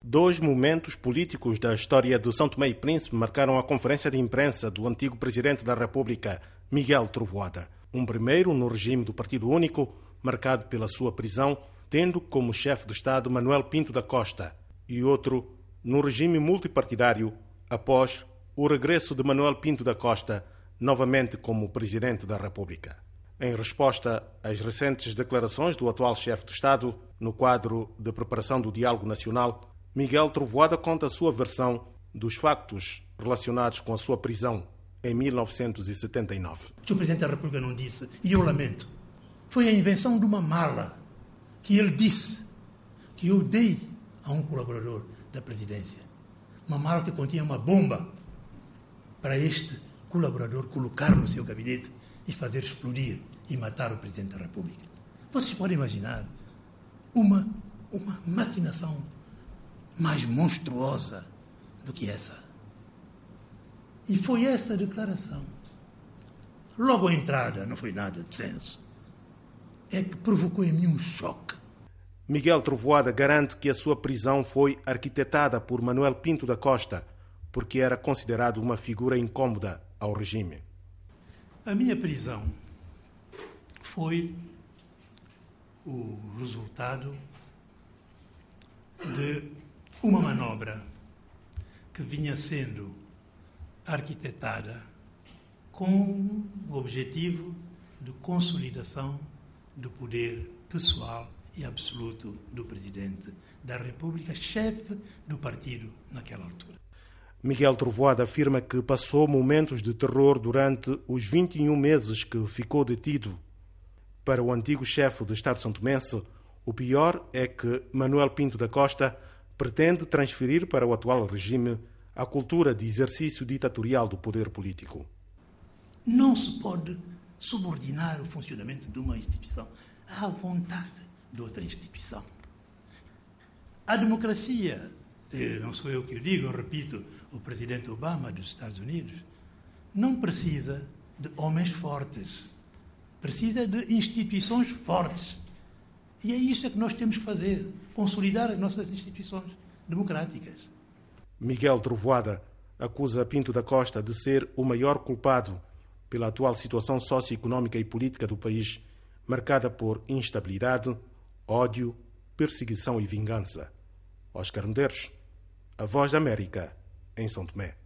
Dois momentos políticos da história de São Tomé e Príncipe marcaram a conferência de imprensa do antigo presidente da República, Miguel Trovoada. Um primeiro no regime do Partido Único, marcado pela sua prisão, tendo como chefe de Estado Manuel Pinto da Costa, e outro no regime multipartidário, após o regresso de Manuel Pinto da Costa, novamente como presidente da República. Em resposta às recentes declarações do atual chefe de Estado, no quadro de preparação do Diálogo Nacional, Miguel Trovoada conta a sua versão dos factos relacionados com a sua prisão em 1979. O Sr. Presidente da República não disse, e eu lamento, foi a invenção de uma mala que ele disse que eu dei a um colaborador da presidência. Uma mala que continha uma bomba para este colaborador colocar no seu gabinete e fazer explodir e matar o Presidente da República. Vocês podem imaginar uma maquinação mais monstruosa do que essa. E foi essa declaração, logo à entrada, não foi nada de senso, é que provocou em mim um choque. Miguel Trovoada garante que a sua prisão foi arquitetada por Manuel Pinto da Costa, porque era considerado uma figura incômoda ao regime. A minha prisão foi o resultado de uma manobra que vinha sendo arquitetada com o objetivo de consolidação do poder pessoal e absoluto do Presidente da República, chefe do partido naquela altura. Miguel Trovoada afirma que passou momentos de terror durante os 21 meses que ficou detido. Para o antigo chefe do Estado santomense, o pior é que Manuel Pinto da Costa pretende transferir para o atual regime a cultura de exercício ditatorial do poder político. Não se pode subordinar o funcionamento de uma instituição à vontade de outra instituição. A democracia, não sou eu que o digo, eu repito, o presidente Obama dos Estados Unidos, não precisa de homens fortes, precisa de instituições fortes. E é isso que nós temos que fazer, consolidar as nossas instituições democráticas. Miguel Trovoada acusa Pinto da Costa de ser o maior culpado pela atual situação socioeconómica e política do país, marcada por instabilidade, ódio, perseguição e vingança. Oscar Medeiros, A Voz da América, em São Tomé.